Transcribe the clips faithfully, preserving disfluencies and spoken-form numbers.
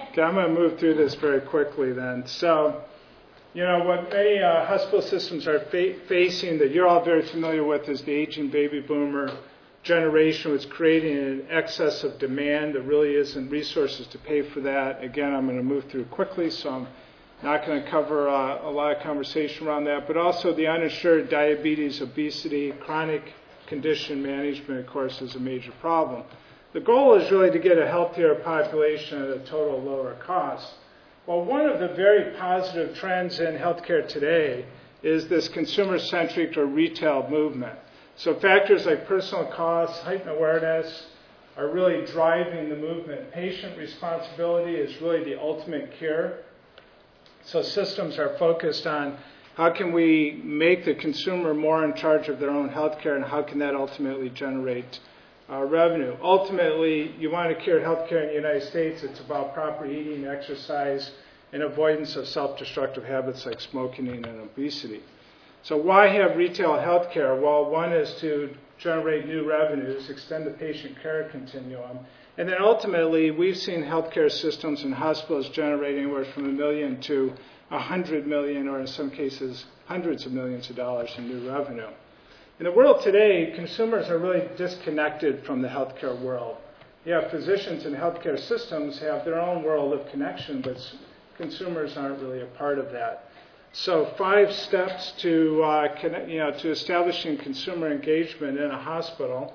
Okay, I'm going to move through this very quickly then. So, you know, what many uh, hospital systems are fa- facing that you're all very familiar with is the aging baby boomer generation, was creating an excess of demand. There really isn't resources to pay for that. Again, I'm going to move through quickly, so I'm not going to cover uh, a lot of conversation around that. But also the uninsured diabetes, obesity, chronic condition management, of course, is a major problem. The goal is really to get a healthier population at a total lower cost. Well, one of the very positive trends in healthcare today is this consumer-centric or retail movement. So factors like personal costs, heightened awareness are really driving the movement. Patient responsibility is really the ultimate cure. So systems are focused on how can we make the consumer more in charge of their own healthcare, and how can that ultimately generate uh, revenue. Ultimately, you want to cure healthcare in the United States. It's about proper eating, exercise, and avoidance of self-destructive habits like smoking and obesity. So why have retail healthcare? Well, one is to generate new revenues, extend the patient care continuum, and then ultimately we've seen healthcare systems and hospitals generate anywhere from a million to a hundred million, or in some cases hundreds of millions of dollars in new revenue. In the world today, consumers are really disconnected from the healthcare world. Yeah, physicians and healthcare systems have their own world of connection, but consumers aren't really a part of that. So five steps to, uh, connect, you know, to establishing consumer engagement in a hospital.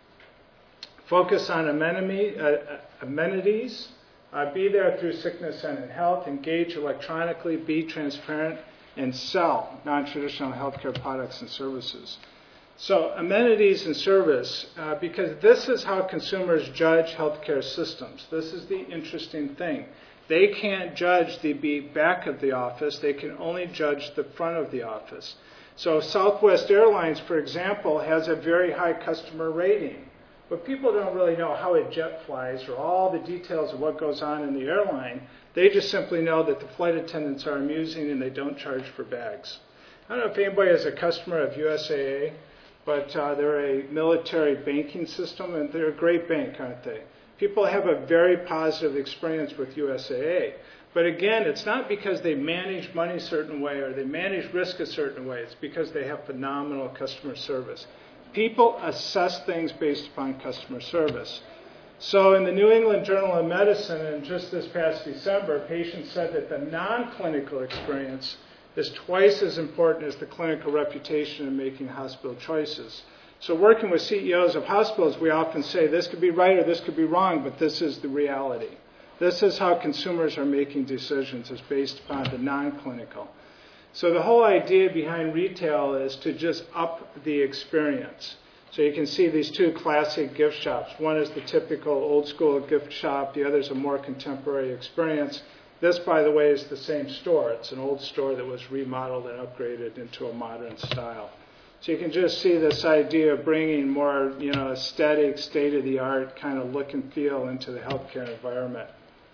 Focus on amenity, uh, amenities. Uh, be there through sickness and in health. Engage electronically. Be transparent. And sell non-traditional healthcare products and services. So amenities and service, uh, because this is how consumers judge healthcare systems. This is the interesting thing. They can't judge the back of the office. They can only judge the front of the office. So Southwest Airlines, for example, has a very high customer rating. But people don't really know how a jet flies or all the details of what goes on in the airline. They just simply know that the flight attendants are amusing and they don't charge for bags. I don't know if anybody is a customer of U S A A, but uh, they're a military banking system, and they're a great bank, aren't they? People have a very positive experience with U S A A. But again, it's not because they manage money a certain way or they manage risk a certain way. It's because they have phenomenal customer service. People assess things based upon customer service. So in the New England Journal of Medicine, and just this past December, patients said that the non-clinical experience is twice as important as the clinical reputation in making hospital choices. So working with C E Os of hospitals, we often say this could be right or this could be wrong, but this is the reality. This is how consumers are making decisions, is based upon the non-clinical. So the whole idea behind retail is to just up the experience. So you can see these two classic gift shops. One is the typical old school gift shop. The other is a more contemporary experience. This, by the way, is the same store. It's an old store that was remodeled and upgraded into a modern style. So you can just see this idea of bringing more, you know, aesthetic, state-of-the-art kind of look and feel into the healthcare environment,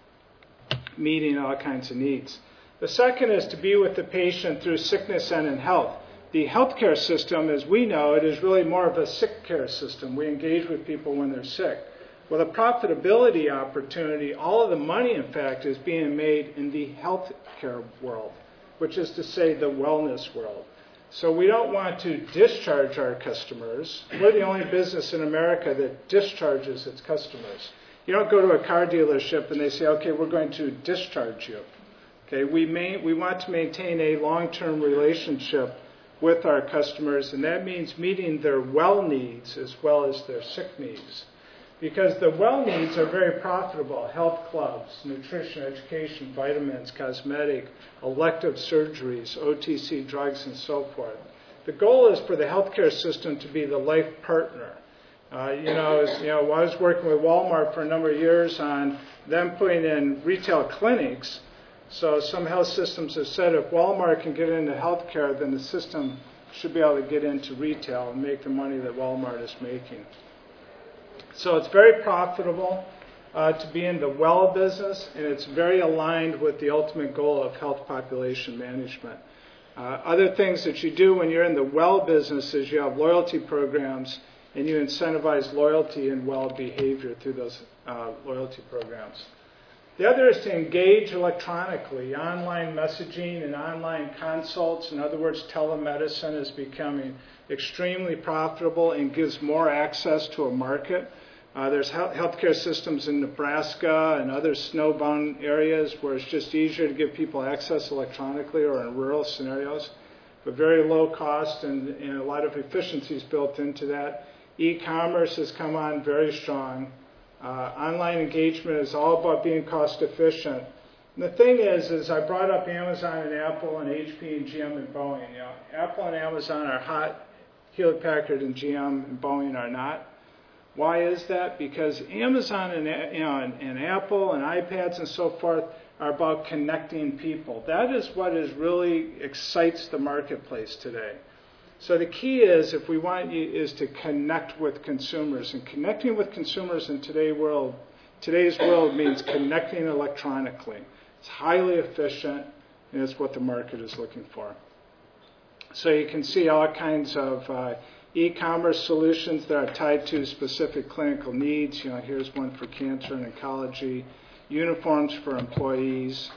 meeting all kinds of needs. The second is to be with the patient through sickness and in health. The healthcare system, as we know it, is really more of a sick care system. We engage with people when they're sick. Well, the profitability opportunity, all of the money, in fact, is being made in the healthcare world, which is to say the wellness world. So we don't want to discharge our customers. We're the only business in America that discharges its customers. You don't go to a car dealership and they say, okay, we're going to discharge you. Okay, we may, we want to maintain a long-term relationship with our customers, and that means meeting their well needs as well as their sick needs. Because the well needs are very profitable. Health clubs, nutrition, education, vitamins, cosmetic, elective surgeries, O T C drugs, and so forth. The goal is for the healthcare system to be the life partner. Uh, you know, as, you know, I was working with Walmart for a number of years on them putting in retail clinics. So some health systems have said if Walmart can get into healthcare, then the system should be able to get into retail and make the money that Walmart is making. So it's very profitable uh, to be in the well business, and it's very aligned with the ultimate goal of health population management. Uh, other things that you do when you're in the well business is you have loyalty programs, and you incentivize loyalty and well behavior through those uh, loyalty programs. The other is to engage electronically. Online messaging and online consults, in other words, telemedicine is becoming extremely profitable and gives more access to a market. Uh, there's healthcare systems in Nebraska and other snowbound areas where it's just easier to give people access electronically or in rural scenarios, but very low cost and, and a lot of efficiencies built into that. E-commerce has come on very strong. Uh, online engagement is all about being cost efficient. And the thing is, is I brought up Amazon and Apple and H P and G M and Boeing. You know, Apple and Amazon are hot, Hewlett Packard and G M and Boeing are not. Why is that? Because Amazon and, you know, and, and Apple and iPads and so forth are about connecting people. That is what is really excites the marketplace today. So the key is, if we want you, is to connect with consumers. And connecting with consumers in today's world, today's world means connecting electronically. It's highly efficient, and it's what the market is looking for. So you can see all kinds of uh, e-commerce solutions that are tied to specific clinical needs. You know, here's one for cancer and oncology, uniforms for employees.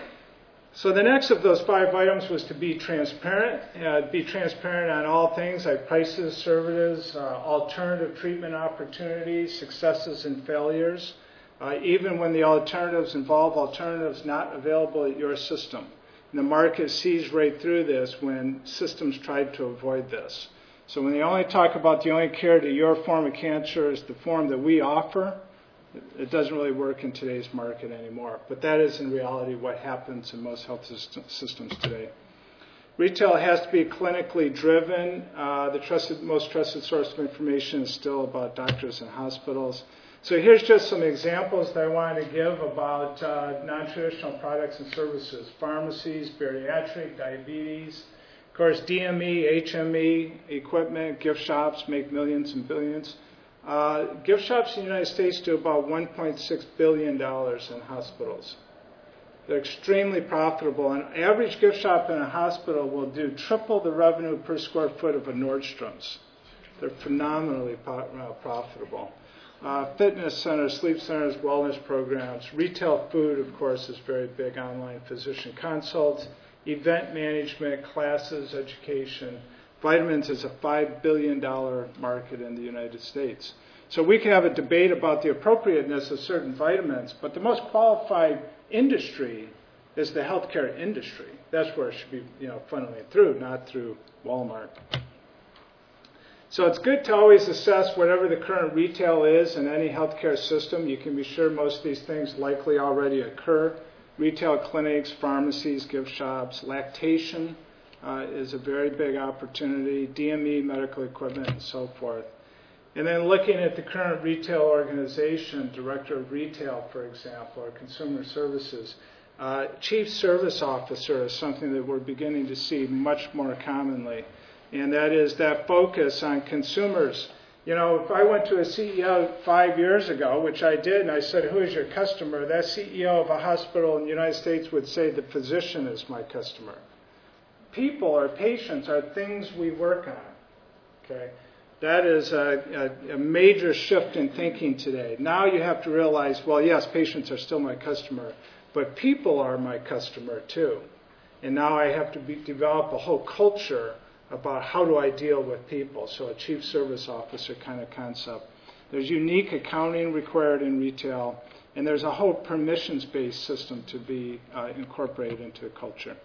So the next of those five items was to be transparent, uh, be transparent on all things like prices, services, uh, alternative treatment opportunities, successes and failures, uh, even when the alternatives involve alternatives not available at your system. And the market sees right through this when systems tried to avoid this. So when they only talk about the only cure to your form of cancer is the form that we offer, it doesn't really work in today's market anymore. But that is in reality what happens in most health systems today. Retail has to be clinically driven. Uh, the trusted, most trusted source of information is still about doctors and hospitals. So here's just some examples that I wanted to give about uh, non-traditional products and services. Pharmacies, bariatric, diabetes. Of course, D M E, H M E, equipment, gift shops make millions and billions. Uh, gift shops in the United States do about one point six billion dollars in hospitals. They're extremely profitable. An average gift shop in a hospital will do triple the revenue per square foot of a Nordstrom's. They're phenomenally po- uh, profitable. Uh, fitness centers, sleep centers, wellness programs. Retail food, of course, is very big. Online physician consults. Event management, classes, education. Vitamins is a five billion dollars market in the United States. So we can have a debate about the appropriateness of certain vitamins, but the most qualified industry is the healthcare industry. That's where it should be, you know, funneling through, not through Walmart. So it's good to always assess whatever the current retail is in any healthcare system. You can be sure most of these things likely already occur. Retail clinics, pharmacies, gift shops, lactation, Uh, is a very big opportunity, D M E, medical equipment, and so forth. And then looking at the current retail organization, director of retail, for example, or consumer services, uh, chief service officer is something that we're beginning to see much more commonly. And that is that focus on consumers. You know, if I went to a C E O five years ago, which I did, and I said, who is your customer? That C E O of a hospital in the United States would say, the physician is my customer. People or patients are things we work on. Okay, that is a, a, a major shift in thinking today. Now you have to realize, well, yes, patients are still my customer, but people are my customer too. And now I have to be, develop a whole culture about how do I deal with people. So a chief service officer kind of concept. There's unique accounting required in retail, and there's a whole permissions-based system to be uh, incorporated into the culture.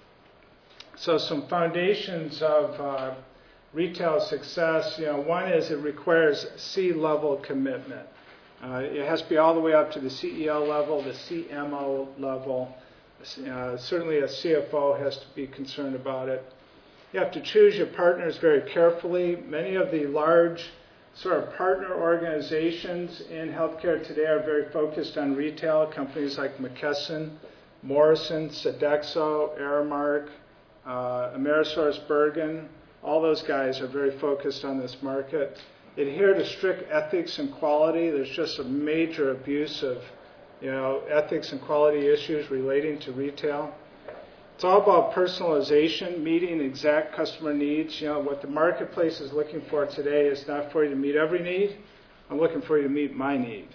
So some foundations of uh, retail success, you know, one is it requires C-level commitment. Uh, it has to be all the way up to the C E O level, the C M O level. Uh, certainly a C F O has to be concerned about it. You have to choose your partners very carefully. Many of the large sort of partner organizations in healthcare today are very focused on retail. Companies like McKesson, Morrison, Sodexo, Aramark, Uh, AmerisourceBergen, all those guys are very focused on this market. Adhere to strict ethics and quality. There's just a major abuse of, you know, ethics and quality issues relating to retail. It's all about personalization, meeting exact customer needs. You know, what the marketplace is looking for today is not for you to meet every need. I'm looking for you to meet my need.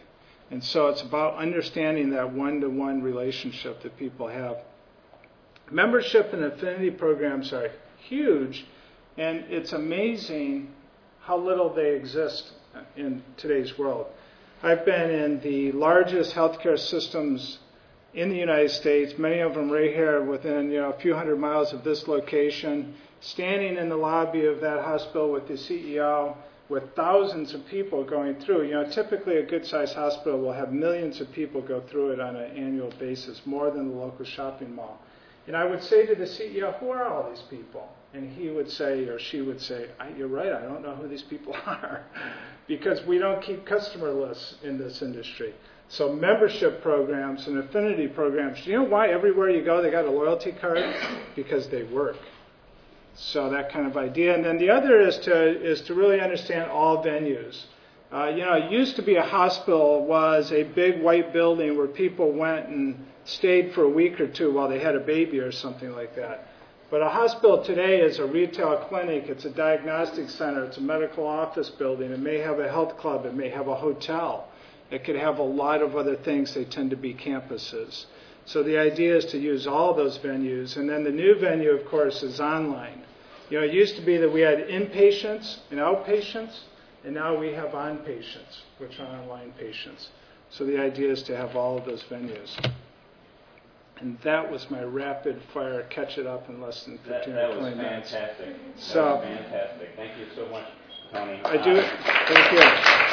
And so it's about understanding that one-to-one relationship that people have. Membership and affinity programs are huge, and it's amazing how little they exist in today's world. I've been in the largest healthcare systems in the United States, many of them right here within you know, a few hundred miles of this location, standing in the lobby of that hospital with the C E O, with thousands of people going through. You know, typically a good-sized hospital will have millions of people go through it on an annual basis, more than the local shopping mall. And I would say to the C E O, who are all these people? And he would say, or she would say, you're right, I don't know who these people are, because we don't keep customer lists in this industry. So membership programs and affinity programs, do you know why everywhere you go they got a loyalty card? Because they work. So that kind of idea. And then the other is to is to really understand all venues. Uh, you know, it used to be a hospital was a big white building where people went and stayed for a week or two while they had a baby or something like that. But a hospital today is a retail clinic, it's a diagnostic center, it's a medical office building, it may have a health club, it may have a hotel. It could have a lot of other things. They tend to be campuses. So the idea is to use all those venues. And then the new venue, of course, is online. You know, it used to be that we had inpatients and outpatients, and now we have on-patients, which are online patients. So the idea is to have all of those venues. And that was my rapid fire catch it up in less than fifteen that, that or twenty minutes. That was fantastic. That so, was fantastic. Thank you so much, Tony. I do. Um, thank you.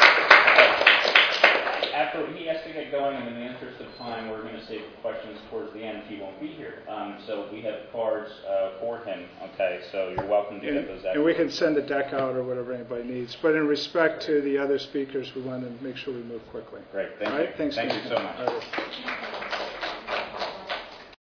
After he has to get going, and in the interest of time, we're going to save questions towards the end. He won't be here. Um, so we have cards uh, for him. Okay, so you're welcome to and, get those out. And we can send the deck out or whatever anybody needs. But in respect to the other speakers, we want to make sure we move quickly. Great. Thank All you. right, thanks. Thank you so much.